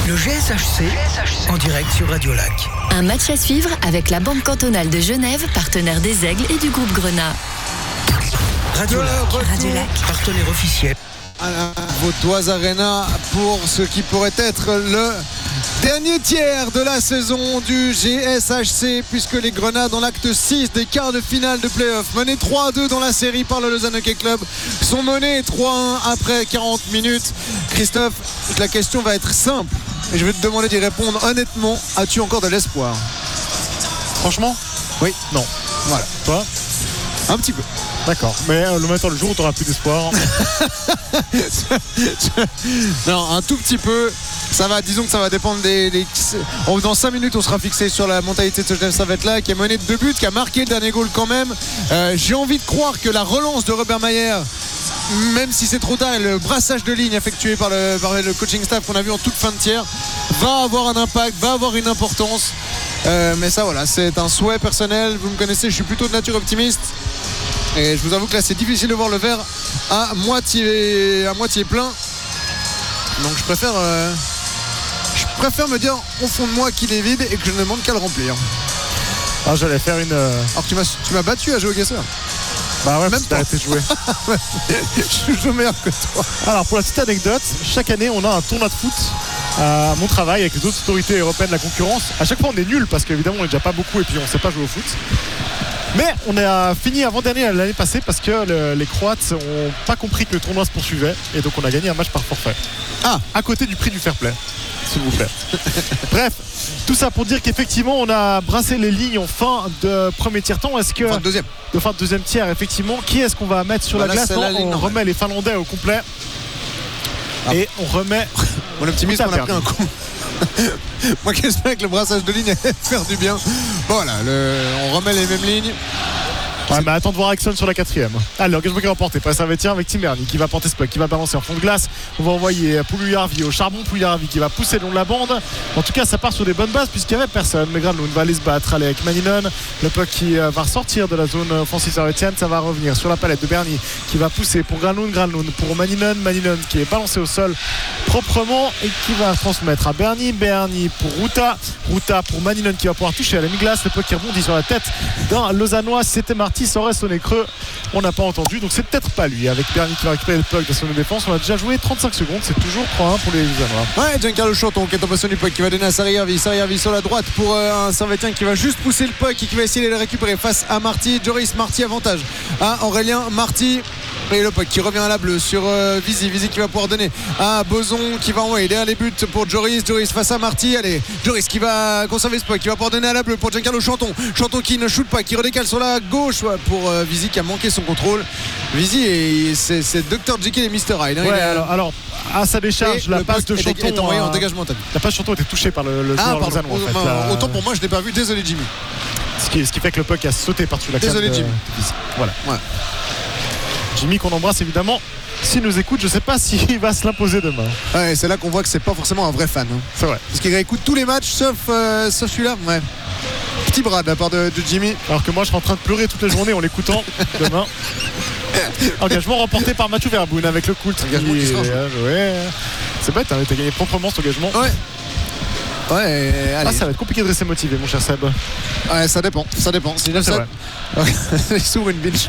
Le GSHC en direct sur Radio Lac. Un match à suivre avec la Banque cantonale de Genève, partenaire des Aigles et du groupe Grenat. Radio Lac, partenaire officiel. À la Vaudoise Arena pour ce qui pourrait être le dernier tiers de la saison du GSHC, puisque les Grenats dans l'acte 6 des quarts de finale de play-off, menés 3-2 dans la série par le Lausanne Hockey Club, sont menés 3-1 après 40 minutes. Christophe, la question va être simple et je vais te demander d'y répondre honnêtement. As-tu encore de l'espoir? Franchement, oui. Non. Voilà. Toi? Un petit peu. D'accord, mais le jour où tu n'auras plus d'espoir. Non, un tout petit peu. Ça va, disons que ça va dépendre dans 5 minutes, on sera fixé sur la mentalité de ce Genève Servette-là, qui a mené de 2 buts, qui a marqué le dernier goal quand même. J'ai envie de croire que la relance de Robert Mayer, même si c'est trop tard, et le brassage de ligne effectué par le coaching staff qu'on a vu en toute fin de tiers, va avoir un impact, va avoir une importance. Mais ça, voilà, c'est un souhait personnel. Vous me connaissez, je suis plutôt de nature optimiste. Et je vous avoue que là, c'est difficile de voir le verre à moitié plein. Donc je préfère me dire au fond de moi qu'il est vide et que je ne demande qu'à le remplir. Ah, j'allais faire une. Alors tu m'as battu à GeoGuessr. Bah ouais, même t'as arrêté de jouer. Je joue meilleur que toi. Alors pour la petite anecdote, chaque année on a un tournoi de foot à mon travail avec les autres autorités européennes de la concurrence. À chaque fois on est nul parce qu'évidemment on n'est déjà pas beaucoup et puis on ne sait pas jouer au foot. Mais on a fini avant-dernier l'année passée parce que les Croates n'ont pas compris que le tournoi se poursuivait et donc on a gagné un match par forfait. Ah, à côté du prix du fair play, s'il vous plaît. Bref, tout ça pour dire qu'effectivement on a brassé les lignes en fin de premier tiers-temps. Est-ce que fin de deuxième. De fin de deuxième tiers, effectivement. Qui est-ce qu'on va mettre sur la glace? On remet les Finlandais au complet. Et on remet. Mon optimisme, on a pris un coup. Moi qui espère que le brassage de ligne allait faire du bien. Voilà, on remet les mêmes lignes. Ouais, mais attends de voir Axon sur la 4ème. Allez, l'engagement qui est remporté par Servetien avec Tim Berni qui va porter ce puck, qui va balancer en fond de glace. On va envoyer Pouliou-Jarvi au charbon. Pouliou-Jarvi qui va pousser le long de la bande. En tout cas, ça part sur des bonnes bases puisqu'il n'y avait personne. Mais Granlund va aller se battre. Allez, avec Maninon. Le puck qui va ressortir de la zone offensive servétienne. Ça va revenir sur la palette de Berni qui va pousser pour Granlund. Granlund pour Maninon. Maninon qui est balancé au sol proprement et qui va transmettre à Berni. Berni pour Ruta. Ruta pour Maninon qui va pouvoir toucher à la mi-glace. Le puck qui rebondit sur la tête d'un Lausannois. C'était Marty. Ça aurait sonné creux, on n'a pas entendu, donc c'est peut-être pas lui. Avec Berni qui va récupérer le puck de son défense, on a déjà joué 35 secondes, c'est toujours 3-1 pour les Lausannois. Ouais, Giancarlo Chanton qui est en possession du puck, qui va donner à Sarri-Jarvi sur la droite pour un Servetien qui va juste pousser le puck et qui va essayer de le récupérer face à Marty. Joris Marty, avantage à Aurélien Marty. Et le puck qui revient à la bleue sur Vizy qui va pouvoir donner à Boson qui va envoyer derrière les buts pour Joris face à Marty. Allez, Joris qui va conserver ce puck, qui va pouvoir donner à la bleue pour Giancarlo Chanton qui ne shoot pas, qui redécale sur la gauche pour Vizy qui a manqué son contrôle. Vizy, c'est Dr Jekyll et Mr Hyde, hein. Ouais, alors à sa décharge, la passe de Chanton est envoyée en dégagement. La passe de Chanton était touchée par le joueur lausannois en fait. Autant pour moi, je l'ai pas vu, désolé Jimmy. Ce qui fait que le puck a sauté par-dessus la désolé Jimmy. Voilà. Ouais. Jimmy qu'on embrasse évidemment. S'il nous écoute, je sais pas s'il va se l'imposer demain. Ouais, c'est là qu'on voit que c'est pas forcément un vrai fan, hein. C'est vrai. Parce qu'il réécoute tous les matchs sauf celui-là. Ouais. Petit bras de la part de Jimmy. Alors que moi je serai en train de pleurer toute la journée en l'écoutant demain. Engagement remporté par Mathieu Verboen avec le Coult. Engagement qui sera ouais. C'est bête, hein, t'as gagné proprement cet engagement. Ouais. Ouais, allez. Ça va être compliqué de rester motivé, mon cher Seb. Ouais, ça dépend. Si je sais. Il s'ouvre une binge.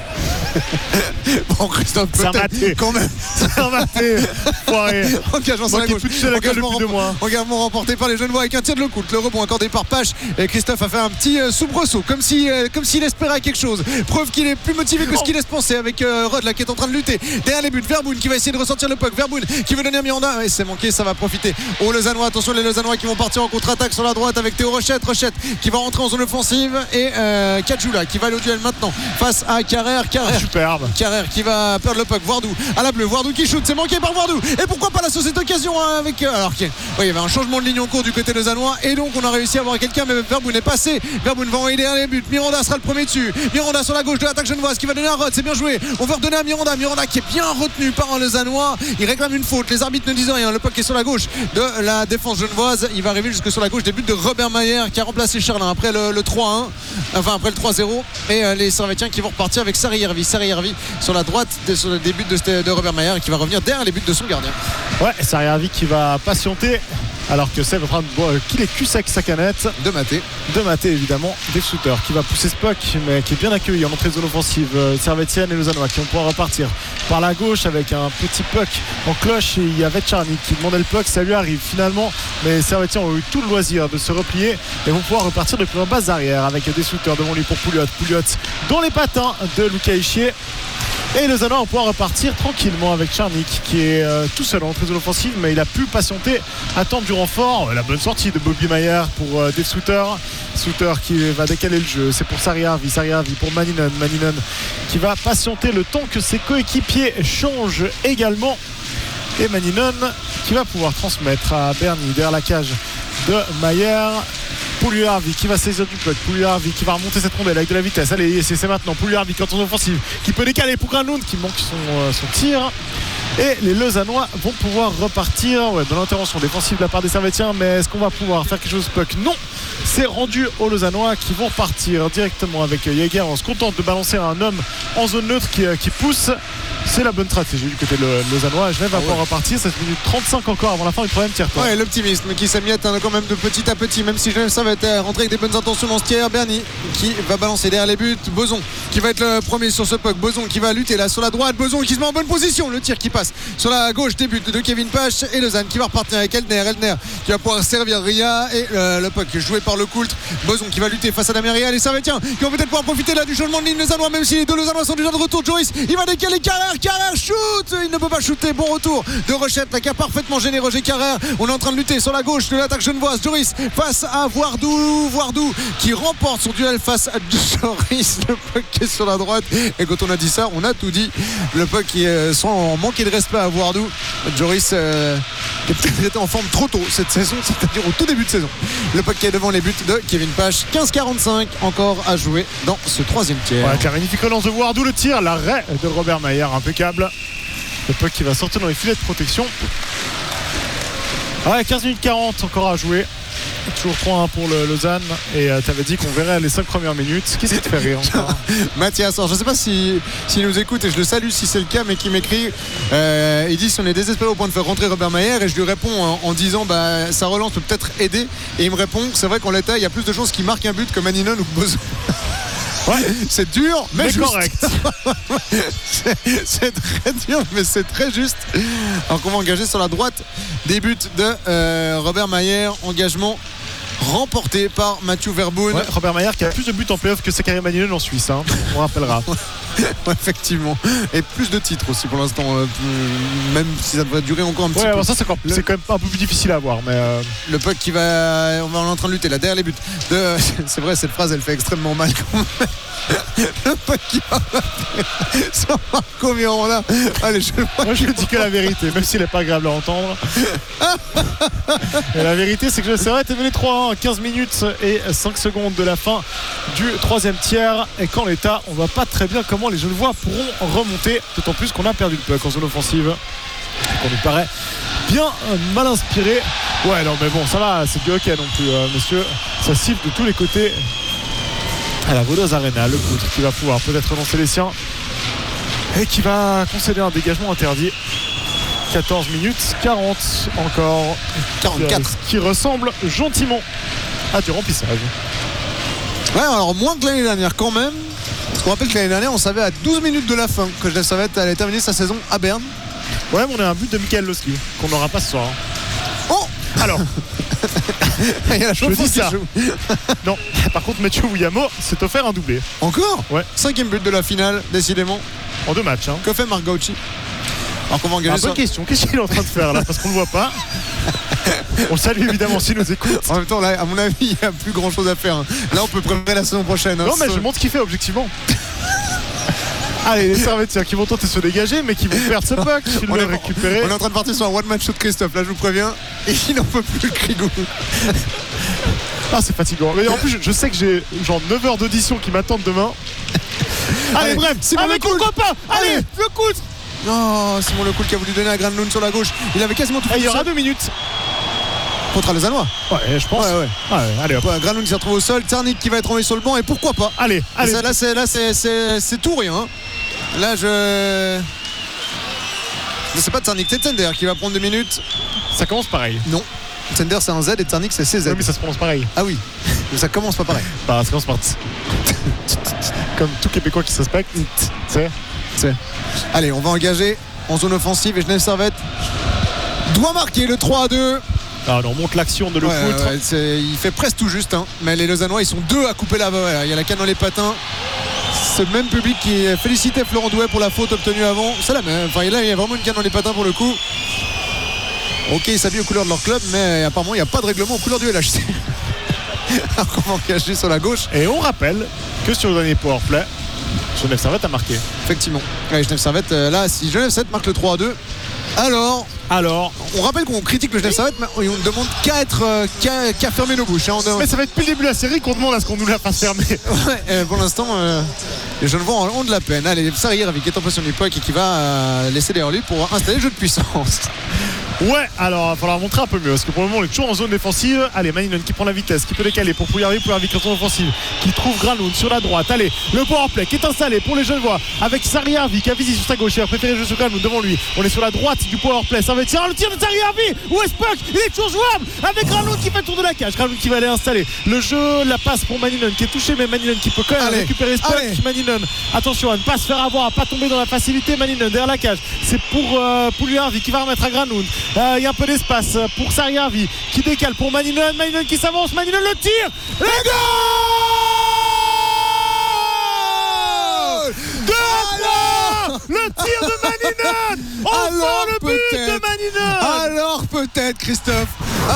Bon, Christophe, peut-être quand même. C'est un maté. Engagement sur la gauche. Engagement remporté par les Genevois avec un tir de Lecoultre. Le rebond accordé par Pache. Et Christophe a fait un petit soubresaut, comme s'il espérait quelque chose. Preuve qu'il est plus motivé que ce qu'il laisse penser avec Rod là qui est en train de lutter derrière les buts. Verboen qui va essayer de ressortir le puck. Verboen qui veut donner à Miranda. Et c'est manqué, ça va profiter aux Lausannois. Attention, les Lausannois qui vont partir en contre-attaque sur la droite avec Théo Rochette qui va rentrer en zone offensive et Kajula qui va aller au duel maintenant face à Carrère. Superbe. Carrère qui va perdre le puck. Voardou à la bleue. Voardou qui shoot. C'est manqué par Voardou. Et pourquoi pas la société occasion avec alors qu'il il y avait un changement de ligne en cours du côté lausannois et donc on a réussi à avoir quelqu'un, mais Verboen est passé. Verboen va envoyer derrière les buts. Miranda sera le premier dessus. Miranda sur la gauche de l'attaque genevoise qui va donner à Rod. C'est bien joué. On va redonner à Miranda. Miranda qui est bien retenu par un lausannois. Il réclame une faute. Les arbitres ne disent rien. Le puck est sur la gauche de la défense genevoise. Il va arriver jusque sur la gauche des buts de Robert Mayer qui a remplacé Charlin après le 3-1, enfin après le 3-0, et les Servétiens qui vont repartir avec Sarri-Jarvi sur la droite sur le début de Robert Mayer qui va revenir derrière les buts de son gardien. Ouais, Sarri-Jarvi qui va patienter alors que Seb est en train qu'il est cul sec sa canette De Maté évidemment. Des shooters qui va pousser ce puck mais qui est bien accueilli en entrée de zone offensive. Servetienne et Lausannois qui vont pouvoir repartir par la gauche avec un petit puck en cloche, et il y avait Tcharnik qui demandait le puck, ça lui arrive finalement, mais Servetienne ont eu tout le loisir de se replier et vont pouvoir repartir depuis la base arrière avec des shooters devant lui pour Pouliot dans les patins de Luca Ischier. Et les Lausannois vont pouvoir repartir tranquillement avec Tcharnik qui est tout seul en entrée de l'offensive, mais il a pu patienter, attendre du renfort. La bonne sortie de Bobby Mayer pour Dave Souter qui va décaler le jeu. C'est pour Sariarvi pour Maninen qui va patienter le temps que ses coéquipiers changent également. Et Maninen qui va pouvoir transmettre à Bernie derrière la cage de Mayer. Pouliarvi qui va saisir du puck, Pouliarvi qui va remonter cette rondelle avec de la vitesse. Allez, c'est maintenant Pouliarvi quand on est offensive qui peut décaler pour Granlund qui manque son tir. Et les Lausannois vont pouvoir repartir dans l'intervention défensive de la part des Servetiens. Mais est-ce qu'on va pouvoir faire quelque chose puck? Non, c'est rendu aux Lausannois qui vont partir directement avec Jäger. On se contente de balancer un homme en zone neutre qui pousse. C'est la bonne stratégie du côté de Lausannois. Genève va pouvoir repartir. 7 minutes 35 encore avant la fin du troisième tiers. Ouais, l'optimisme qui s'amiette quand même de petit à petit, même si Genève ça va être rentré avec des bonnes intentions dans ce tiers. Bernie qui va balancer derrière les buts. Boson qui va être le premier sur ce puck. Boson qui va lutter là sur la droite. Boson qui se met en bonne position. Le tir qui passe sur la gauche, début de Kevin Pache et Lausanne qui va repartir avec Eldner qui va pouvoir servir Ria et le puck joué par le Coultre. Boson qui va lutter face à Damien Ria. Les Servetiens qui vont peut-être pouvoir profiter là du changement de ligne Lausannois, même si les deux Lausannois sont déjà de retour. Joris il va décaler Carrère shoot, il ne peut pas shooter. Bon retour de Rochette là, qui a parfaitement gêné Roger Carrère. On est en train de lutter sur la gauche de l'attaque genevoise. Joris face à Voardou qui remporte son duel face à Joris. Le puck qui est sur la droite, et quand on a dit ça on a tout dit. Le puck qui est sans manquer de respect à Voardou. Joris qui a peut-être été en forme trop tôt cette saison, c'est-à-dire au tout début de saison. Le puck qui est devant les buts de Kevin Pache. 15-45 encore à jouer dans ce troisième tiers. Avec la magnifique relance de Voardou, le tir, l'arrêt de Robert Mayer impeccable. Le puck qui va sortir dans les filets de protection. 15 minutes 40 encore à jouer. Toujours 3-1 pour le Lausanne. Et tu avais dit qu'on verrait les 5 premières minutes. Qu'est-ce qui te fait rire encore? Mathias, alors je ne sais pas s'il nous écoute, et je le salue si c'est le cas, mais qui m'écrit il dit si on est désespéré au point de faire rentrer Robert Mayer, et je lui réponds en disant sa relance peut peut-être aider, et il me répond c'est vrai qu'en l'état il y a plus de chances qu'il marque un but que Maninen ou Boson. Ouais, c'est dur mais correct. c'est très dur mais c'est très juste. Alors qu'on va engager sur la droite des buts de Robert Mayer. Engagement remporté par Mathieu Verboen. Ouais, Robert Mayer qui a plus de buts en playoff que Zachary Maninen en Suisse, hein, on rappellera. Ouais, effectivement, et plus de titres aussi pour l'instant, même si ça devrait durer encore un petit peu. Bon, ça c'est quand même un peu plus difficile à voir, mais le puck qui va, on est en train de lutter là derrière les buts c'est vrai, cette phrase elle fait extrêmement mal quand même. Le puck qui va sur Marco Miranda. Allez, moi je dis que la vérité, même s'il n'est pas agréable à entendre. Et la vérité c'est que c'est vrai, t'es mené 3-1 15 minutes et 5 secondes de la fin du troisième tiers, et qu'en l'état on voit pas très bien comment les Genevois pourront remonter, d'autant plus qu'on a perdu le puck en zone offensive, qu'on nous paraît bien mal inspiré. Ouais non mais bon ça va, c'est du hockey non plus messieurs, ça siffle de tous les côtés à la Vaudoise Arena. Le Coultre qui va pouvoir peut-être relancer les siens et qui va concéder un dégagement interdit. 14 minutes 40 encore, 44 qui ressemble gentiment à du remplissage. Ouais, alors moins que l'année dernière quand même. Parce qu'on rappelle que l'année dernière on savait à 12 minutes de la fin que Genève Servette allait terminer sa saison à Berne. Ouais, mais on a un but de Michael Losky qu'on n'aura pas ce soir. Oh alors il y a la chance qui joue. Non, par contre Mathieu Wuyamo s'est offert un doublé. Encore? Ouais. 5e but de la finale, décidément. En 2 matchs. Que fait Marc Gauchi? Alors qu'on va engager bonne question, qu'est-ce qu'il est en train de faire là? Parce qu'on ne le voit pas. On le salue évidemment s'il nous écoute. En même temps là, à mon avis il n'y a plus grand chose à faire. Là on peut préparer la saison prochaine. Non mais je montre ce qu'il fait objectivement. Allez, les Servetiens qui vont tenter de se dégager mais qui vont perdre ce puck. On est en train de partir sur un one man shoot Christophe, là je vous préviens. Et il n'en peut plus le Crigou. Ah c'est fatigant. Mais en plus je sais que j'ai genre 9 heures d'audition qui m'attendent demain. Allez bref, mais pourquoi pas? Allez, le Coultre. Non, Simon Le Coultre qui a voulu donner à Granlund sur la gauche. Il avait quasiment tout fait. Il y aura 2 minutes contre les Lausannois. Ouais, je pense. Ouais. Allez hop. Ouais, Granlund s'est retrouvé au sol. Tcharnik qui va être envoyé sur le banc, et pourquoi pas. Allez. Là c'est tout rien. Hein. Là c'est pas Tcharnik, c'est Tender qui va prendre 2 minutes. Ça commence pareil. Non. Sender c'est un Z et Tsarnik c'est CZ. Oui, mais ça se prononce pareil. Ah oui, ça commence pas pareil. Bah, ça commence par comme tout Québécois qui se respecte. C'est. Allez, on va engager en zone offensive et Genève Servette doit marquer le 3-2. Alors on monte l'action de le foutre. Il fait presque tout juste, hein. Mais les Lausannois ils sont deux à couper la balle. Il y a la canne dans les patins. Ce même public qui félicitait Florent Douai pour la faute obtenue avant, c'est la même. Enfin, là il y a vraiment une canne dans les patins pour le coup. Ok, ils s'habillent aux couleurs de leur club, mais apparemment il n'y a pas de règlement aux couleurs du LHC. Alors qu'on va engager sur la gauche. Et on rappelle que sur le dernier powerplay, Genève Servette a marqué. Effectivement. Ouais, Genève Servette, là, si Genève Servette marque le 3-2, alors, on rappelle qu'on critique le Genève Servette, mais on ne demande qu'à fermer nos bouches. Hein. Mais ça va être depuis le début de la série qu'on demande à ce qu'on nous la fasse fermer. Ouais, pour l'instant, les jeunes voix ont de la peine. Allez, Sarrière qui est en position d'époque et qui va laisser derrière lui pour installer le jeu de puissance. Ouais, alors il va falloir montrer un peu mieux parce que pour le moment on est toujours en zone défensive. Allez, Maninon qui prend la vitesse, qui peut décaler pour Pouillarvi qui est en zone offensive, qui trouve Granoun sur la droite. Allez, le powerplay qui est installé pour les Genevois avec Sarriarvi qui a visé sur sa gauche. Il a préféré jouer sur Granoun devant lui. On est sur la droite du powerplay. Ça va être le tir de Sarriarvi. Où est Puck? Il est toujours jouable avec Granoun qui fait le tour de la cage. Granoun qui va aller installer le jeu, la passe pour Maninon qui est touché, mais Maninon qui peut quand même récupérer ce puck. Maninon, attention à ne pas se faire avoir, à pas tomber dans la facilité. Maninon derrière la cage. C'est pour Pouillarvi qui va remettre à Granoun. Il y a un peu d'espace pour Sarriarvi qui décale pour Maninon qui s'avance, Maninon le tire, le goal 2-3, le tir de Maninon, enfin le but de Maninon. Alors peut-être Christophe,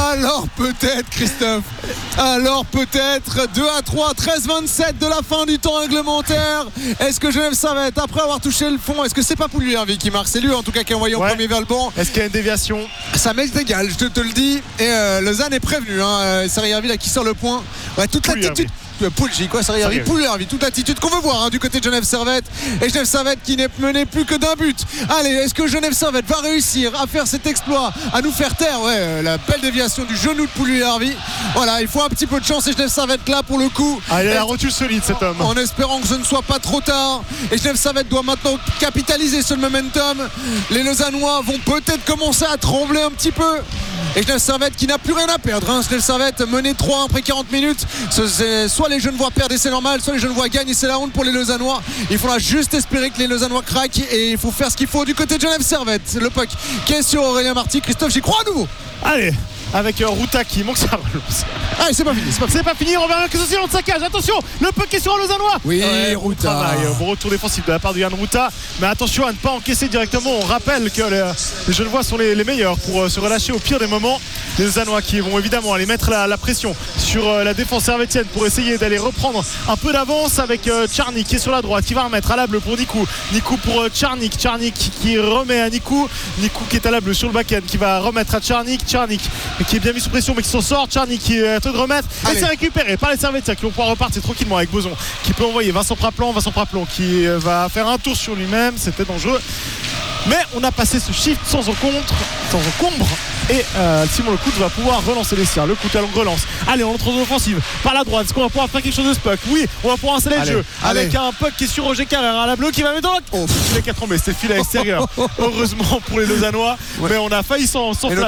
alors peut-être 2-3, 13-27 de la fin du temps réglementaire. Est-ce que Genève Servette, après avoir touché le fond, est-ce que c'est pas Pouillarvi qui marque? C'est lui en tout cas qui a envoyé en premier vers le banc. Est-ce qu'il y a une déviation? Ça m'est égal, je te le dis. Et Lausanne est prévenu, hein. Sarriarvi là qui sort le point. Ouais, toute l'attitude. Poulji, quoi, Sarriarvi, Pouillarvi, toute l'attitude qu'on veut voir, hein, du côté de Genève Servette. Et Genève Servette qui n'est mené plus que d'un but. Allez, est-ce que Genève Servette va réussir à faire cet exploit, à nous faire taire? Ouais, la belle déviation du genou de Pouillarvi. Voilà, il faut un petit peu de chance et Genève Servette là pour le coup. Il a la rotule solide cet homme. En espérant que ce ne soit pas trop tard. Et Genève Servette doit maintenant capitaliser sur le momentum. Les Lausannois vont peut-être commencer à trembler un petit peu. Et Genève Servette qui n'a plus rien à perdre, hein. Genève Servette mené 3-1 après 40 minutes. Soit les Genevois perdent et c'est normal, soit les Genevois gagnent et c'est la honte pour les Lausannois. Il faudra juste espérer que les Lausannois craquent et il faut faire ce qu'il faut du côté de Genève Servette. Le puck qui est sur Aurélien Marty. Christophe, j'y crois à nouveau. Allez, avec Ruta qui manque sa relance. Allez, c'est pas fini, on verra que ceci dans sa cage. Attention, le puck est sur un Lausannois. Oui, Ruta. Bon retour défensif de la part de Yann Ruta. Mais attention à ne pas encaisser directement. On rappelle que les Genevois sont les meilleurs pour se relâcher au pire des moments. Les Lausannois qui vont évidemment aller mettre la pression sur la défense servétienne pour essayer d'aller reprendre un peu d'avance avec Tcharnik qui est sur la droite, qui va remettre à la bleue pour Nikou pour Tcharnik qui remet à Nikou qui est à la bleue sur le back-end, qui va remettre à Tcharnik qui est bien mis sous pression mais qui s'en sort. Tcharnik qui est en train de remettre et c'est récupéré par les Servétiens qui vont pouvoir repartir tranquillement avec Boson qui peut envoyer Vincent Praplon qui va faire un tour sur lui-même. C'était dangereux, mais on a passé ce shift sans encombre et Simon Lecout va pouvoir relancer les siens. Lecout à longue relance. Allez, on entre en offensive par la droite. Est-ce qu'on va pouvoir faire quelque chose de ce puck? Oui, on va pouvoir installer le jeu avec un puck qui est sur Roger Carrère à la bleue qui va mettre dans le filet 4 mais c'était fil à l'extérieur. Heureusement pour les Lausannois, mais on a failli s'enflammer.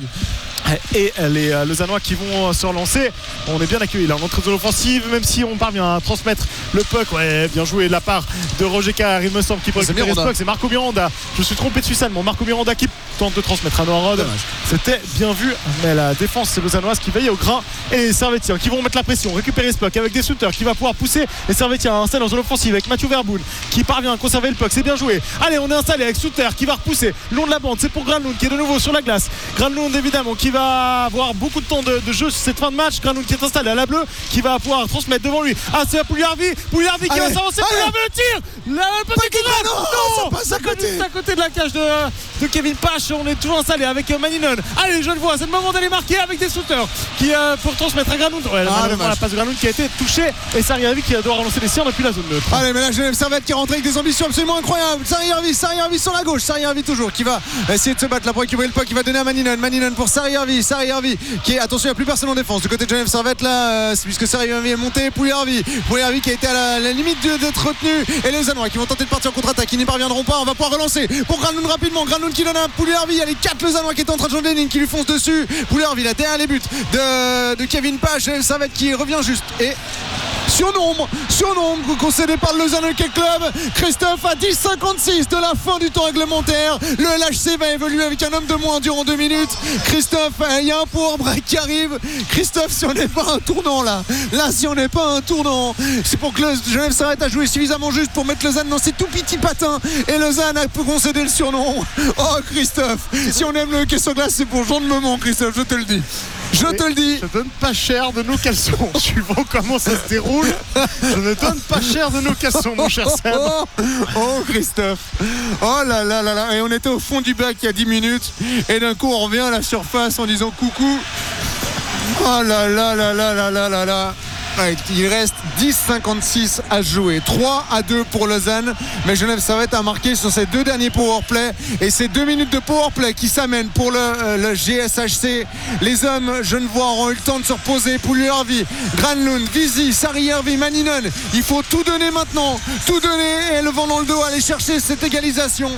Et les Lausannois qui vont se relancer. On est bien accueillis là en entrée de l'offensive, même si on parvient à transmettre le puck. Ouais, bien joué de la part de Roger Carrère, il me semble qu'il peut récupérer ce puck. C'est Marco Miranda. Je suis trompé dessus seulement. Marco Miranda qui tente de transmettre à Noah Rod. C'était bien vu, mais la défense c'est Lausannoise qui veille au grain. Et les Servétiens qui vont mettre la pression, récupérer ce puck avec des shooters qui va pouvoir pousser les Servétiens à installer dans l'offensive avec Mathieu Verboun qui parvient à conserver le puck. C'est bien joué. Allez, on est installé avec Souter qui va repousser le long de la bande. C'est pour Granlund qui est de nouveau sur la glace. Granlund évidemment qui va avoir beaucoup de temps de jeu sur cette fin de match. Granlund qui est installé à la bleue qui va pouvoir transmettre devant lui. Ah, c'est Pouillarvi qui va s'avancer. Pouillarvi le tir. Le petit non, ça passe à côté de la cage de Kevin Pache. On est toujours installé avec Maninon. Allez, les jeunes voix, c'est le moment d'aller marquer avec des shooters qui pour transmettre à Granlund. La passe de Granlund qui a été touchée et Sarriarvi qui doit relancer les siens depuis la zone neutre. Allez, mais là Genève Servette qui rentre avec des ambitions absolument incroyables. Sarriarvi sur la gauche. Sarriarvi toujours qui va essayer de se battre là pour récupérer le puck, qui va donner à Maninon pour Sarriarvi qui est, attention, il n'y a plus personne en défense du côté de Genève Servette là, puisque Sarriarvi est monté. Pouillarvi qui a été à la limite d'être retenu, et les Lausannois qui vont tenter de partir en contre-attaque, qui n'y parviendront pas. On va pouvoir relancer pour Granlund rapidement. Granlund Granlund qui donne à Pouliarvi. Allez, 4 Lausannois qui est en train de changer de ligne, qui lui fonce dessus. Pouliarvi là derrière les buts de Kevin Page. Servette qui revient juste et surnombre concédé par le Lausanne Hockey Club. Christophe à 10,56 de la fin du temps réglementaire. Le LHC va évoluer avec un homme de moins durant 2 minutes. Christophe, il y a un power break qui arrive. Christophe, si on n'est pas un tournant là, si on n'est pas un tournant, c'est pour que Genève Servette a joué suffisamment juste pour mettre Lausanne dans ses tout petits patins et Lausanne a pu concéder le surnom. Oh Christophe, si on aime le hockey sur glace, c'est pour Jean de Meumont, Christophe, je te le dis. Je te le dis. Je donne pas cher de nos caleçons. Suivant comment ça se déroule, je ne donne pas cher de nos caleçons, mon cher Seb. Oh Christophe. Oh là là là là. Et on était au fond du bac il y a 10 minutes. Et d'un coup, on revient à la surface en disant coucou. Oh là là là là là là là là. Ouais, il reste 10,56 à jouer, 3-2 pour Lausanne, mais Genève Servette a marqué sur ces 2 derniers powerplay et ces 2 minutes de powerplay qui s'amènent pour le GSHC. Les hommes genevois auront eu le temps de se reposer. Pouliarvi, Granlund, Visi, Sarri-Järvi, Maninen, il faut tout donner maintenant, tout donner et le vent dans le dos, aller chercher cette égalisation.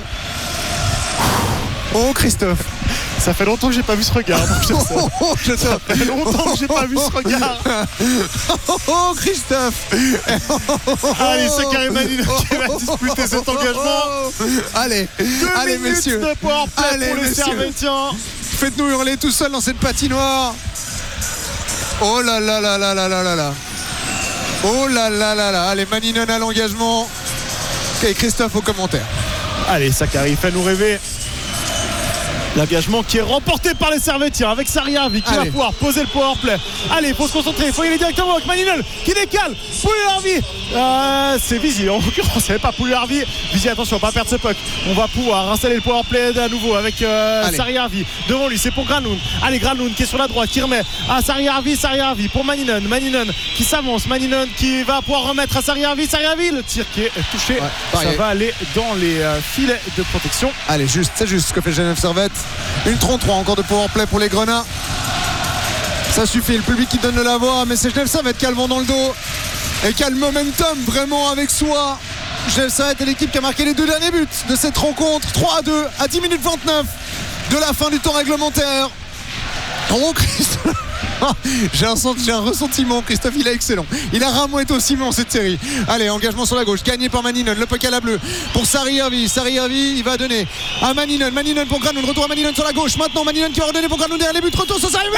Oh Christophe, ça fait longtemps que j'ai pas vu ce regard. Ça fait longtemps que j'ai pas vu ce regard. Oh Christophe. Allez, Sakari Maninen qui va disputer cet engagement. Allez, 2 minutes messieurs. de powerplay pour les Servettiens. Faites-nous hurler tout seul dans cette patinoire. Oh là là là là là là là là. Oh là là là là. Allez, Maninen à l'engagement. Et Christophe au commentaire. Allez, Sakari, fais-nous rêver. L'engagement qui est remporté par les Servettiens avec Sarri-Järvi qui va pouvoir poser le powerplay. Allez, il faut se concentrer, il faut y aller directement avec Maninen qui décale. Pouliarvi, c'est Visi en l'occurrence, c'est pas Pouliarvi. Visi, attention, pas perdre ce puck. On va pouvoir installer le powerplay à nouveau avec Sarri-Järvi. Devant lui, c'est pour Granlund. Allez, Granlund qui est sur la droite, qui remet à Sarri-Järvi pour Maninen. Maninen qui s'avance, Maninen qui va pouvoir remettre à Sarri-Järvi. Le tir qui est touché, ça va aller dans les filets de protection. Allez, c'est juste ce que fait Genève Servette. Une 33 encore de powerplay pour les Grenats. Ça suffit, le public qui donne de la voix, mais c'est Genève Servette qui a le vent dans le dos et qui a le momentum vraiment avec soi. Genève Servette est l'équipe qui a marqué les 2 derniers buts de cette rencontre. 3-2 à 10 minutes 29 de la fin du temps réglementaire. Oh Christophe. J'ai un ressentiment, Christophe, il est excellent. Il a ramouetté au ciment cette série. Allez, engagement sur la gauche, gagné par Maninen, le puck à la bleue pour Sarri-Järvi. Sarri-Järvi, il va donner à Maninen. Maninen pour Granlund, retour à Maninen sur la gauche. Maintenant Maninen qui va redonner pour Granlund derrière les buts. Retour sur Sarri-Järvi.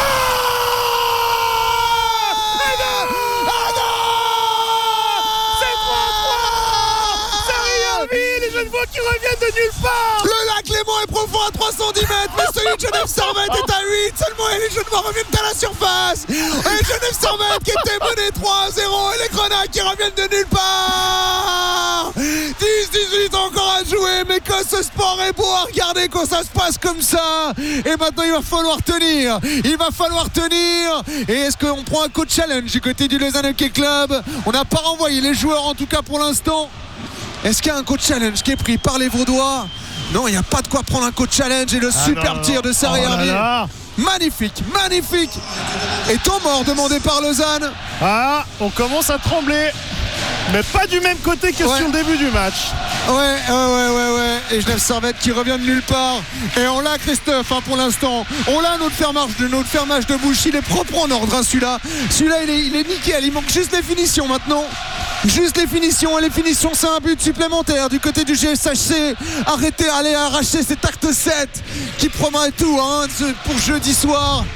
Les Genevois qui reviennent de nulle part. Le lac Léman est profond à 310 mètres, mais celui de Genève Servette est à 8 seulement et les Genevois reviennent à la surface. Et Genève Servette qui était mené 3-0 et les Grenats qui reviennent de nulle part. 10-18 encore à jouer, mais que ce sport est beau à regarder quand ça se passe comme ça. Et maintenant il va falloir tenir. Et est-ce qu'on prend un coach challenge du côté du Lausanne Hockey Club? On n'a pas renvoyé les joueurs en tout cas pour l'instant. Est-ce qu'il y a un coach challenge qui est pris par les Vaudois? Non, il n'y a pas de quoi prendre un coach challenge. Et le super tir de Sarri-Järvi. Magnifique. Et temps mort demandé par Lausanne. Ah, on commence à trembler. Mais pas du même côté que sur le début du match. Ouais. Et Genève Servette qui revient de nulle part. Et on l'a, Christophe, pour l'instant. On l'a, notre fermage de bouche. Il est propre en ordre, celui-là. Celui-là, il est nickel. Il manque juste les finitions maintenant. Juste les finitions. Et les finitions, c'est un but supplémentaire du côté du GSHC. Allez arracher cet acte 7 qui promet tout pour jeudi soir.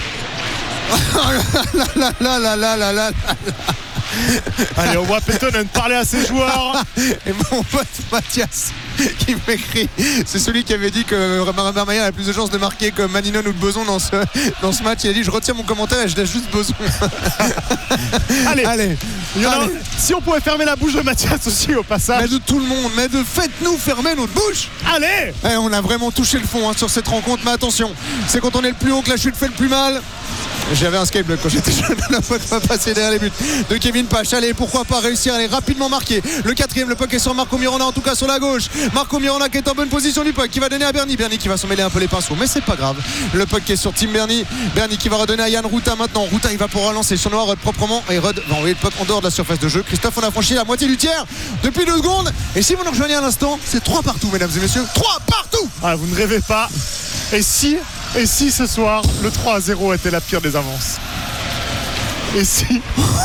Allez, on voit Peltonen parler à ses joueurs. Et mon pote Mathias qui m'écrit, c'est celui qui avait dit que Vermeer a plus de chances de marquer que Maninen ou de Beson dans ce match. Il a dit je retire mon commentaire et je laisse juste Beson. Allez. Si on pouvait fermer la bouche de Mathias aussi au passage. Mais de tout le monde, faites-nous fermer notre bouche. Allez. On a vraiment touché le fond sur cette rencontre, mais attention, c'est quand on est le plus haut que la chute fait le plus mal. J'avais un skyblock quand j'étais jeune. La fois qu'on va passer derrière les buts de Kevin Pache. Allez, pourquoi pas réussir à aller rapidement marquer le 4e. Le puck est sur Marco Miranda, en tout cas sur la gauche. Marco Miranda qui est en bonne position du puck, qui va donner à Bernie. Bernie qui va s'en mêler un peu les pinceaux, mais c'est pas grave. Le puck qui est sur Tim Bernie. Bernie qui va redonner à Yann Ruta maintenant. Ruta il va pouvoir relancer sur Noah Rudd proprement. Et Rudd va envoyer le puck en dehors de la surface de jeu. Christophe, on a franchi la moitié du tiers depuis 2 secondes. Et si vous nous rejoignez à l'instant, c'est 3 partout, mesdames et messieurs. 3 partout. Ah, vous ne rêvez pas. Et si ce soir, le 3-0 était la pire des avances? Et si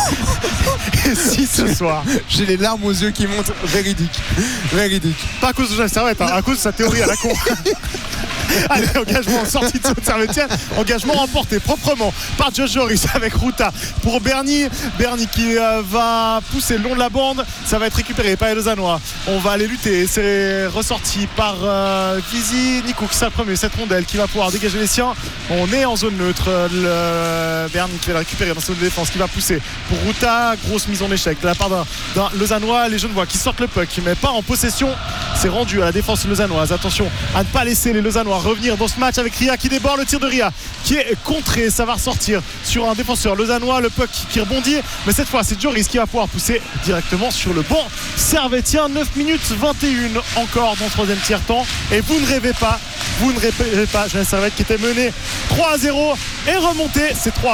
ce soir, j'ai les larmes aux yeux qui montent, véridique. Pas à cause de Jean Servette, à cause de sa théorie à la con. Allez, engagement en sortie de zone Servetienne, engagement remporté proprement par Josh Joris avec Ruta pour Bernie qui va pousser le long de la bande. Ça va être récupéré par les Lausannois. On va aller lutter, c'est ressorti par Vizi. Nico qui s'apprend cette rondelle qui va pouvoir dégager les siens. On est en zone neutre. Bernie qui va la récupérer dans sa zone de défense, qui va pousser pour Ruta. Grosse mise en échec de la part d'un Lausannois. Les Genevois qui sortent le puck mais pas en possession. C'est rendu à la défense lausannoise. Attention à ne pas laisser les Lausannois revenir dans ce match avec Ria qui déborde. Le tir de Ria qui est contré, ça va ressortir sur un défenseur lausannois. Le puck qui rebondit, mais cette fois c'est Joris qui va pouvoir pousser directement sur le banc servétien. 9 minutes 21 encore dans le 3e tiers-temps, et vous ne rêvez pas, Jean Servette qui était mené 3-0 et remonté, c'est 3-3.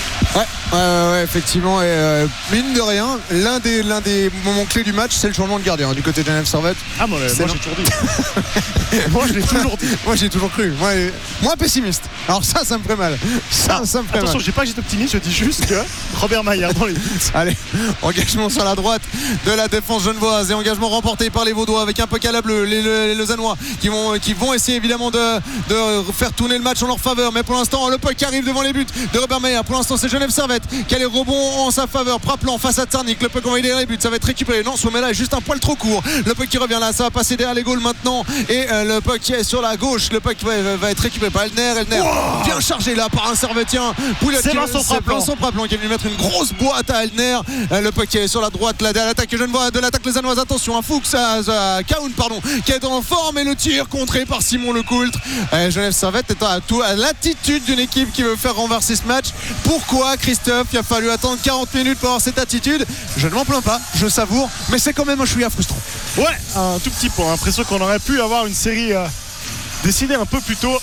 Ouais, effectivement. Et mine de rien, l'un des moments clés du match, c'est le changement de gardien du côté de Genève Servette. Ah, moi j'ai toujours dit. Moi je l'ai toujours dit. Moi j'ai toujours cru. Moi pessimiste. Alors ça me ferait mal. Ça me ferait attention, mal. je dis pas que j'étais optimiste, je dis juste que Robert Maillard dans les buts. Allez, engagement sur la droite de la défense genevoise et engagement remporté par les Vaudois avec un puck à la bleue. Les Lausannois qui vont essayer évidemment de faire tourner le match en leur faveur, mais pour l'instant le puck arrive devant les buts de Robert Maillard. Pour l'instant c'est Genève Servette qui a les rebonds en sa faveur. Praplan face à Tsarnik, le puck envoyé derrière les buts, ça va être récupéré. Non, Suomela est juste un poil trop court. Le puck qui revient là, ça va passer derrière les goals maintenant, et le puck qui est sur la gauche, le puck va être récupéré par Elner. Bien chargé là par un Servetien. C'est Vincent Praplan qui est venu mettre une grosse boîte à Elner. Le puck qui est sur la droite là, de l'attaque lausannoise. Attention, un Fuchs à Kaun qui est en forme, et le tir contré par Simon Lecoultre. Genève Servette est à l'attitude d'une équipe qui veut faire renverser ce match. Pourquoi, Christophe, il a fallu attendre 40 minutes pour avoir cette attitude? Je ne m'en plains pas, je savoure, mais c'est quand même un chouïa frustrant. Ouais, un tout petit peu. L'impression qu'on aurait pu avoir une série décidée un peu plus tôt,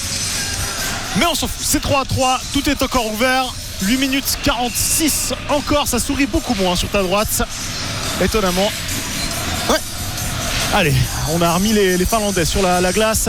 mais on s'en fout. C'est 3-3, tout est encore ouvert. 8 minutes 46 encore, ça sourit beaucoup moins sur ta droite, étonnamment. Ouais. Allez, on a remis les Finlandais sur la glace.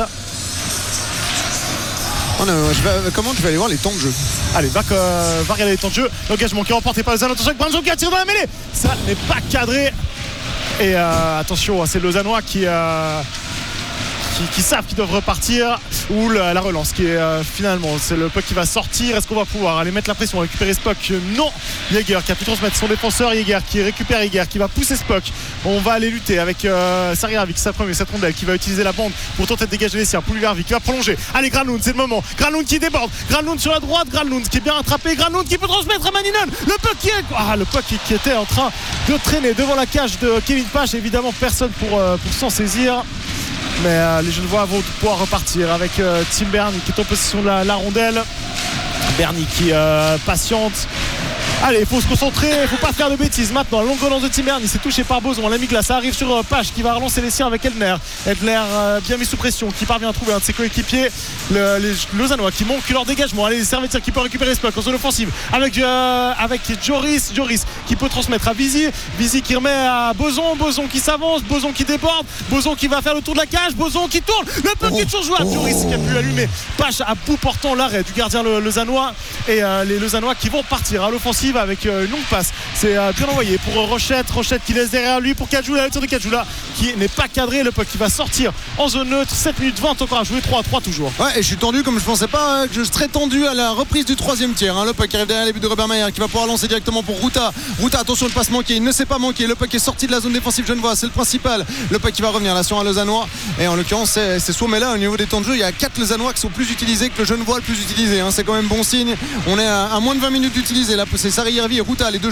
Comment tu vas aller voir les temps de jeu? Allez, va regarder les temps de jeu. L'engagement qui est remporté par les Lausannois. Attention avec Branson qui attire dans la mêlée. Ça n'est pas cadré. Et attention à ces Lausannois qui savent qu'ils doivent repartir, ou la relance qui est finalement, c'est le puck qui va sortir. Est-ce qu'on va pouvoir aller mettre la pression, récupérer ce puck? Non. Jäger qui a pu transmettre son défenseur. Jäger qui récupère, qui va pousser ce puck. On va aller lutter avec Sariarvi qui s'apprend cette rondelle, qui va utiliser la bande pour tenter de dégager les siens. Pouliarvi qui va prolonger. Allez, Granlund, c'est le moment. Granlund qui déborde, Granlund sur la droite, Granlund qui est bien attrapé, Granlund qui peut transmettre à Maninen. Le puck qui était en train de traîner devant la cage de Kevin Pache. Évidemment personne pour s'en saisir, mais les Genevois vont pouvoir repartir avec Tim Bernie qui est en possession de la rondelle. Bernie qui patiente. Allez, il faut se concentrer, il ne faut pas faire de bêtises maintenant. La longue relance de Tim Bernie, c'est touché par Boson. L'ami Glace, ça arrive sur Pache qui va relancer les siens avec Elner. Elner bien mis sous pression, qui parvient à trouver un de ses coéquipiers. Les Lausannois qui manquent leur dégagement. Allez, les Servetiens qui peuvent récupérer ce puck en zone offensive avec Joris qui peut transmettre à Vizi qui remet à Boson qui s'avance, Boson qui déborde, Boson qui va faire le tour de la cage, Boson qui tourne, le puck est toujours jouable. Joris qui a pu allumer Pache à bout portant l'arrêt du gardien lausannois, et les Lausannois qui vont partir à l'offensive avec une longue passe. C'est bien envoyé pour Rochette qui laisse derrière lui pour Kajula, le tir de Kajula qui n'est pas cadré. Le puck qui va sortir en zone neutre. 7 minutes 20 encore à jouer, 3-3 toujours. Ouais, et je suis tendu comme je pensais pas, que je serais tendu à la reprise du 3e tiers. Le puck qui arrive derrière les buts de Robert Maillard qui va pouvoir lancer directement pour Ruta. Attention, le passe manqué, il ne s'est pas manqué. Le puck est sorti de la zone défensive genevoise, c'est le principal. Le puck qui va revenir là sur un Lausannois, et en l'occurrence c'est Suomela. Au niveau des temps de jeu, il y a 4 Lausannois qui sont plus utilisés que le Genevois le plus utilisé, c'est quand même bon signe. On est à moins de 20 minutes d'utiliser là. C'est Sariarvi et Ruta, les deux joueurs les plus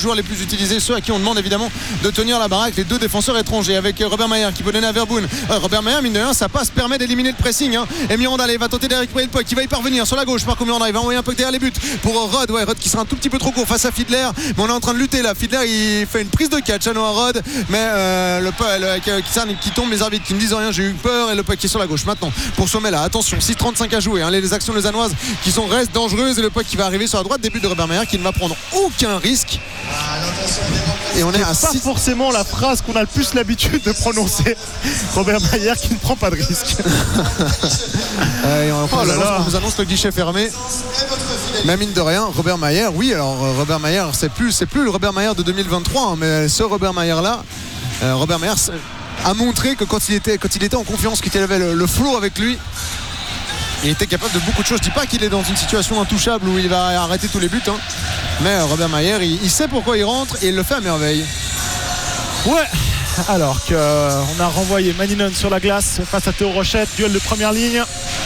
utiliser ceux à qui on demande évidemment de tenir la baraque, les deux défenseurs étrangers avec Robert Mayer qui peut donner à Verboen. Robert Mayer, mine de rien, ça passe, permet d'éliminer le pressing. Et Miranda va tenter de récupérer le puck, qui va y parvenir sur la gauche. Marco Miranda, il va envoyer un puck derrière les buts pour Rod. Rod qui sera un tout petit peu trop court face à Fiedler, mais on est en train de lutter là. Fiedler, il fait une prise de catch à Noah Rod, mais qui tombe, les arbitres qui ne disent rien, j'ai eu peur, et le puck qui est sur la gauche maintenant pour Somella. Attention, 6:35 à jouer, les actions lausannoises qui restent dangereuses, et le puck qui va arriver sur la droite, début de Robert Mayer qui ne va prendre aucun risque. Et on est à pas forcément la phrase qu'on a le plus l'habitude de prononcer. Robert Mayer qui ne prend pas de risque. On nous annonce le guichet fermé. Mais mine de rien, Robert Mayer, oui, alors Robert Mayer, c'est plus le Robert Mayer de 2023, mais ce Robert Mayer là, Robert Mayer a montré que quand il était en confiance, qu'il avait le flow avec lui, il était capable de beaucoup de choses. Je dis pas qu'il est dans une situation intouchable où il va arrêter tous les buts, mais Robert Mayer, il sait pourquoi il rentre et il le fait à merveille. Ouais. Alors qu'on a renvoyé Maninen sur la glace face à Théo Rochette, duel de première ligne.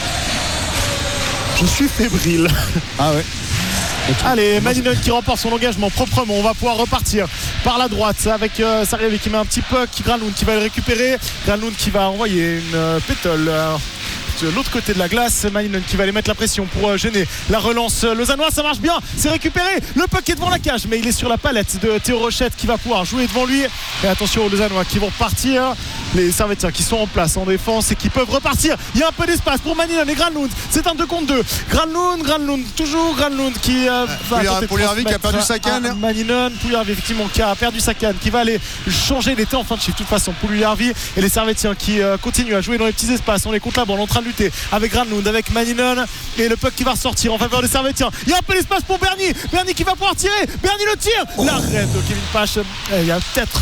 Je suis fébrile. Ah ouais. Allez, Maninen qui remporte son engagement proprement. On va pouvoir repartir par la droite avec Sarriavi qui met un petit puck, Granlund qui va le récupérer, Granlund qui va envoyer une pétole de l'autre côté de la glace. Maninen qui va aller mettre la pression pour gêner la relance lausannoise. Ça marche bien, c'est récupéré, le puck est devant la cage, mais il est sur la palette de Théo Rochette qui va pouvoir jouer devant lui. Et attention aux Lausannois qui vont repartir, les Servetiens qui sont en place en défense et qui peuvent repartir. Il y a un peu d'espace pour Maninen et Granlund, c'est un 2 contre 2. Granlund qui Pouliarvi qui a perdu sa canne. Maninen, Pouliarvi effectivement qui a perdu sa canne, qui va aller changer. Il était en fin de chiffre de toute façon, Pouliarvi, et les Servetiens qui continuent à jouer dans les petits espaces. On les compte la balle en train de lutter avec Granlund, avec Maninen, et le puck qui va ressortir en faveur des Servetiens. Il y a un peu d'espace pour Bernie qui va pouvoir tirer. Bernie le tire. L'arrêt de Kevin Pache. Il y a peut-être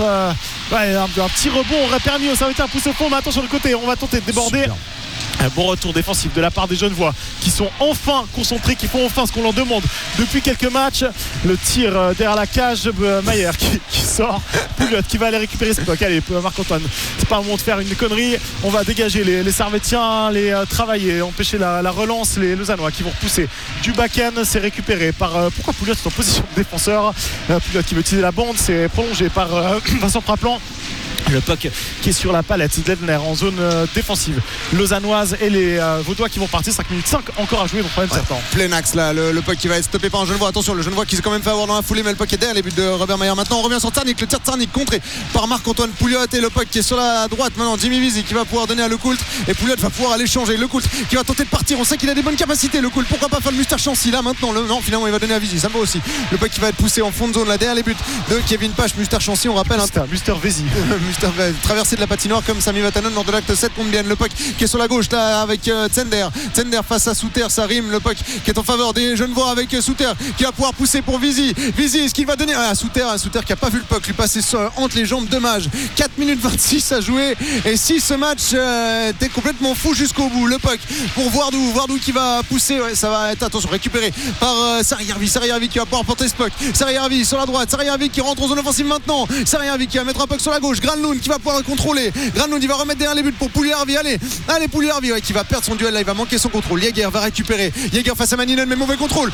un petit rebond aurait permis aux Servetiens de pousser au fond, mais attention de côté, on va tenter de déborder. Super. Un bon retour défensif de la part des Genevois qui sont enfin concentrés, qui font enfin ce qu'on leur demande depuis quelques matchs. Le tir derrière la cage, Mayer qui sort, Pouliot qui va aller récupérer ce puck. Allez, Marc-Antoine, c'est pas le moment de faire une connerie. On va dégager les Servetiens, les travailler, empêcher la relance. Les Lausannois qui vont repousser du back-end. C'est récupéré par pourquoi Pouliot est en position de défenseur. Pouliot qui veut utiliser la bande, c'est prolongé par Vincent Praplan. Le puck qui est sur la palette d'Edner en zone défensive lausannoise, et les Vaudois qui vont partir. 5 minutes 5 encore à jouer, donc problème certain. Plein axe là, le puck qui va être stoppé par un Genevois. Attention, le Genevois qui s'est quand même fait avoir dans la foulée, mais le puck est derrière les buts de Robert Mayer. Maintenant on revient sur Tsarnik, le tir de Tsarnik contré par Marc-Antoine Pouliot, et le puck qui est sur la droite maintenant. Jimmy Visi qui va pouvoir donner à Lecoult, et Pouliot va pouvoir aller changer. Lecoult qui va tenter de partir, on sait qu'il a des bonnes capacités Lecoult, pourquoi pas faire le Muster Chancy là maintenant. Non, finalement il va donner à Visi, ça me va aussi. Le puck qui va être poussé en fond de zone là derrière les buts de Kevin Pache. Muster Chancy, on rappelle Muster Visi traversé de la patinoire comme Sami Vatanen lors de l'acte 7 contre Bienne. Le puck qui est sur la gauche là avec Zender face à Souter, ça rime. Le puck qui est en faveur des Genevois avec Souter qui va pouvoir pousser pour Visi, est-ce qu'il va donner à Souter qui a pas vu le puck lui passer entre les jambes, dommage. 4 minutes 26 à jouer, et si ce match était complètement fou jusqu'au bout. Le puck pour Wardou qui va pousser, ça va être, attention, récupéré par Sarriavi qui va pouvoir porter ce puck. Sarriavi sur la droite, Sarriavi qui rentre en zone offensive maintenant, Sarriavi qui va mettre un puck sur la gauche, Granlund qui va pouvoir le contrôler. Granlund il va remettre derrière les buts pour Pouliarvi. Allez Pouliarvi qui va perdre son duel là, il va manquer son contrôle. Jäger va récupérer, Jäger face à Maninen, mais mauvais contrôle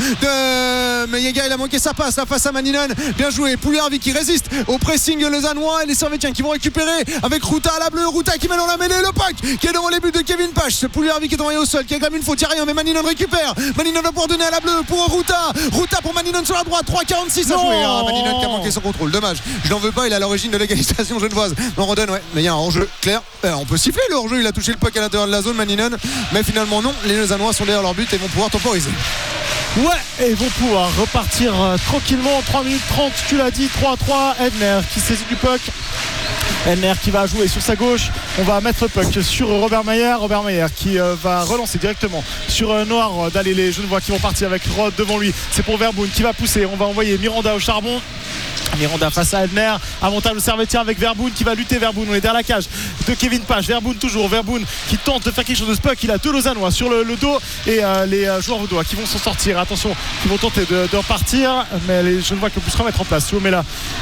mais Jäger il a manqué sa passe là face à Maninen. Bien joué, Pouliarvi qui résiste au pressing lausannois, et les Servetiens qui vont récupérer avec Ruta à la bleue. Ruta qui met dans la mêlée, le puck qui est devant les buts de Kevin Pache. Ce Pouliarvi qui est envoyé au sol, qui a quand même une faute, il n'y a rien, mais Maninen récupère. Maninen va pouvoir donner à la bleue pour Ruta pour Maninen sur la droite. 3,46 à jouer. Maninen qui a manqué son contrôle, dommage, je n'en veux pas, il est à l'origine de l'égalisation genevoise. On redonne, mais il y a un hors-jeu clair. On peut siffler le hors-jeu, il a touché le puck à l'intérieur de la zone, Maninen, mais finalement non, les Lausannois sont derrière leur but et vont pouvoir temporiser. Ouais, et vont pouvoir repartir tranquillement. 3 minutes 30, tu l'as dit, 3-3. Edner qui saisit du puck, Edner qui va jouer sur sa gauche. On va mettre le puck sur Robert Mayer qui va relancer directement sur Noah Rod. Allez, les Genevois qui vont partir avec Rod devant lui, c'est pour Verboen qui va pousser. On va envoyer Miranda au charbon. Miranda face à Edner, avantage au Servetien avec Verboen qui va lutter. Verboen, on est derrière la cage de Kevin Pache. Verboen qui tente de faire quelque chose de ce puck. Il a 2 Lausannois sur le dos, et les joueurs vaudois qui vont s'en sortir. Attention, qui vont tenter de repartir, mais les Genevois qui vont plus se remettre en place. Suomela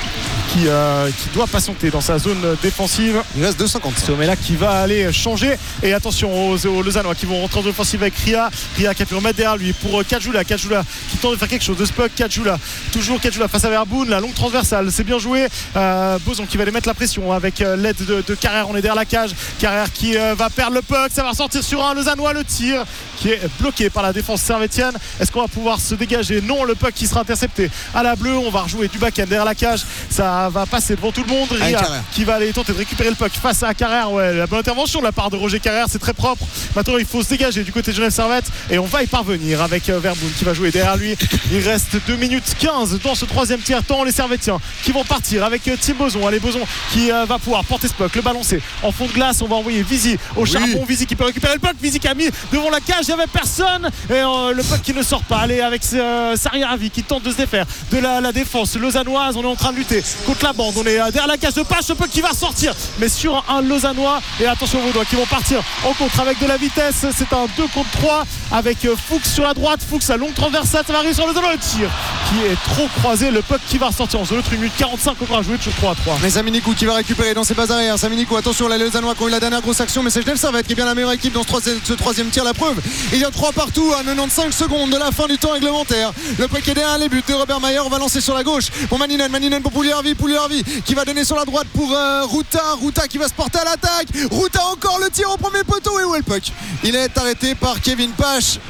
qui doit patienter dans sa zone défensive. Il reste 2,50. C'est Omelak qui va aller changer. Et attention aux Lausannois qui vont rentrer en offensive avec Ria qui a pu remettre derrière lui pour Kajula qui tente de faire quelque chose de Spock. Toujours Kajula face à Verboon, la longue transversale, c'est bien joué. Boson qui va aller mettre la pression avec l'aide de Carrère. On est derrière la cage, Carrère qui va perdre le puck, ça va ressortir sur un Lausannois. Le tir qui est bloqué par la défense servétienne. Est-ce qu'on va pouvoir se dégager? Non, le puck qui sera intercepté à la bleue. On va rejouer du back-end derrière la cage, ça va passer devant tout le monde. Ria qui va aller tenter de récupérer le puck face à Carrère. Ouais, la bonne intervention de la part de Roger Carrère, c'est très propre. Maintenant il faut se dégager du côté de Genève Servette et on va y parvenir avec Verboon qui va jouer derrière lui. Il reste 2 minutes 15 dans ce troisième tiers temps. Les Servettiens qui vont partir avec Tim Boson. Allez, Boson qui va pouvoir porter ce puck, le balancer en fond de glace. On va envoyer Vizy au charbon. Vizy qui peut récupérer le puck, Vizy qui a mis devant la cage, il n'y avait personne et le puck qui ne sort pas. Allez, avec Sariaravi qui tente de se défaire de la défense lausannoise. On est en train de lutter contre la bande, on est derrière la cage de Pache, le puck qui va sortir mais sur un Lausannois. Et attention aux Vaudois qui vont partir en contre avec de la vitesse. C'est un 2 contre 3 avec Fuchs sur la droite. Fuchs à longue transversale, ça va arriver sur le Lausannois. Le tir qui est trop croisé, le puck qui va ressortir en zone. 1 minute 45 encore à jouer, toujours 3 à 3. Mais Sami Nikou qui va récupérer dans ses bases arrière. Sami Nikou, attention, les Lausannois qui ont eu la dernière grosse action, mais c'est Genève Servette qui est bien la meilleure équipe dans ce troisième tir. La preuve, il y a 3 partout à 95 secondes de la fin du temps réglementaire. Le puck est derrière les buts de Robert Mayer. On va lancer sur la gauche pour Maninen pour Pouliarvi qui va donner sur la droite pour Ruta qui va se porter à l'attaque. Ruta encore le tir au premier poteau. Et où est le puck? Il est arrêté par Kevin Pache.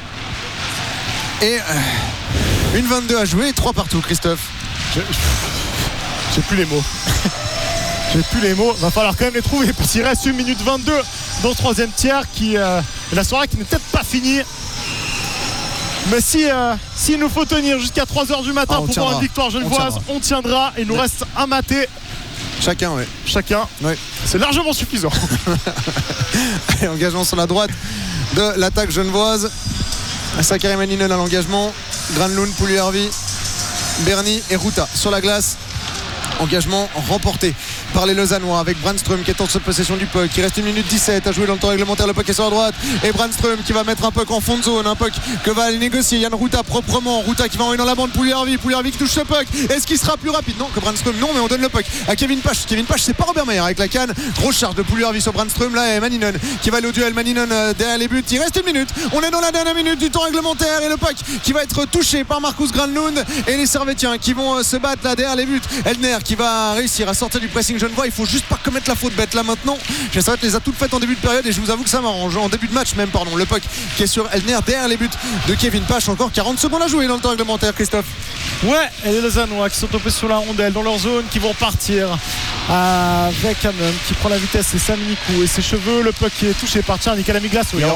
Et une 22 à jouer, 3 partout. Christophe, j'ai plus les mots. J'ai plus les mots, va falloir quand même les trouver parce qu'il reste 1 minute 22 dans ce troisième tiers la soirée qui n'est peut-être pas finie. Mais s'il nous faut tenir jusqu'à 3h du matin pour voir une victoire genevoise, on tiendra. Il nous reste un maté. Chacun. Ouais. C'est largement suffisant. Engagement sur la droite de l'attaque genevoise. Sakari Maninen à l'engagement. Granlund, Pouliarvi, Berni et Ruta sur la glace. Engagement remporté par les Lausannois avec Brandström qui est en possession du puck. Il reste 1 minute 17 à jouer dans le temps réglementaire. Le puck est sur la droite et Brandström qui va mettre un puck en fond de zone, un puck que va aller négocier Yann Ruta proprement. Ruta qui va envoyer dans la bande Pouliarvi qui touche ce puck. Est-ce qu'il sera plus rapide? Non, que Brandström, non, mais on donne le puck à Kevin Pache. C'est pas Robert Mayer avec la canne. Grosse charge de Pouliarvi sur Brandström là et Maninen qui va aller au duel. Maninen derrière les buts. Il reste 1 minute. On est dans la dernière minute du temps réglementaire et le puck qui va être touché par Marcus Granlund et les Servettiens qui vont se battre là derrière les buts. Eldner qui va réussir à sortir du pressing genevois. Il faut juste pas commettre la faute bête là maintenant. Je savais les a toutes faites en début de période et je vous avoue que ça m'arrange. En début de match même, pardon. Le puck qui est sur Eldner derrière les buts de Kevin Pache. Encore 40 secondes à jouer dans le temps réglementaire, Christophe. Ouais, et les Lausannois qui sont tombés sur la rondelle dans leur zone, qui vont partir avec un homme qui prend la vitesse, c'est Sami Nikou et ses cheveux. Le puck qui est touché par Nicolas Miglasso. Il y a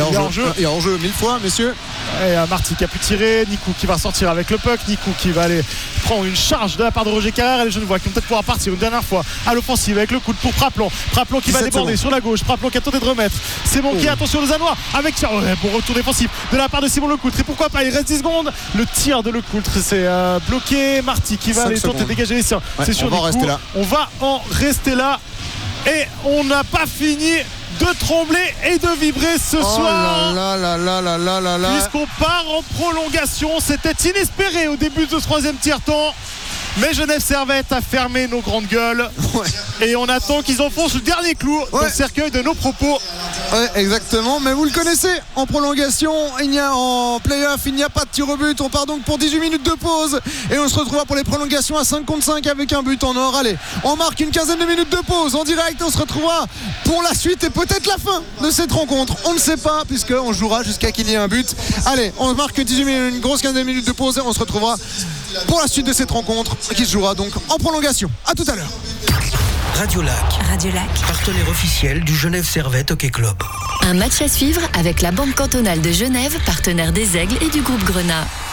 en jeu 1000 fois, messieurs. Et Marty qui a pu tirer. Nikou qui va sortir avec le puck. Nikou qui va aller prendre une charge de la part de Roger Carrère. Et les Genevois qui vont peut-être pouvoir partir une dernière fois à l'offensive avec le coup de pour Praplon qui va déborder sur la gauche. Praplon qui a tenté de remettre. C'est manqué. Attention aux Lausannois avec bon retour défensif de la part de Simon Lecoutre. Et pourquoi pas, il reste 10 secondes. Le tir de Lecoutre, c'est bloqué. Marty qui va aller tenter de dégager les siens. Ouais, c'est sûr, on va en rester là. Et on n'a pas fini de trembler et de vibrer ce soir. Puisqu'on part en prolongation. C'était inespéré au début de ce troisième tiers-temps. Mais Genève Servette a fermé nos grandes gueules. Et on attend qu'ils enfoncent le dernier clou dans le cercueil de nos propos. Ouais, exactement. Mais vous le connaissez, en prolongation, en play-off, il n'y a pas de tir au but. On part donc pour 18 minutes de pause. Et on se retrouvera pour les prolongations à 5 contre 5 avec un but en or. Allez, on marque une quinzaine de minutes de pause en direct. On se retrouvera pour la suite et peut-être la fin de cette rencontre. On ne sait pas, puisqu'on jouera jusqu'à qu'il y ait un but. Allez, on marque 18 minutes, une grosse quinzaine de minutes de pause et on se retrouvera pour la suite de cette rencontre qui se jouera donc en prolongation. À tout à l'heure. Radio Lac, partenaire officiel du Genève Servette Hockey Club. Un match à suivre avec la Banque cantonale de Genève, partenaire des Aigles et du groupe Grenat.